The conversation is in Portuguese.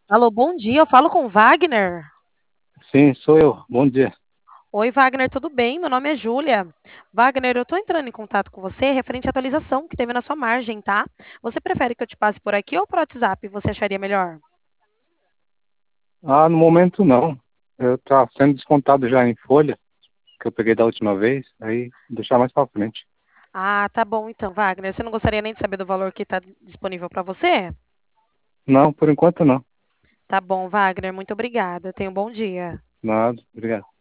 Alô, bom dia. Eu falo com o Wagner. Sim, sou eu. Bom dia. Oi, Wagner, tudo bem? Meu nome é Júlia. Wagner, eu estou entrando em contato com você referente à atualização que teve na sua margem, tá? Você prefere que eu te passe por aqui ou por WhatsApp? Você acharia melhor? No momento não. Eu tá sendo descontado já em folha, que eu peguei da última vez, aí deixar mais pra frente. Ah, tá bom então, Wagner. Você não gostaria nem de saber do valor que está disponível para você? Não, por enquanto não. Tá bom, Wagner, muito obrigada. Tenha um bom dia. Nada, obrigado.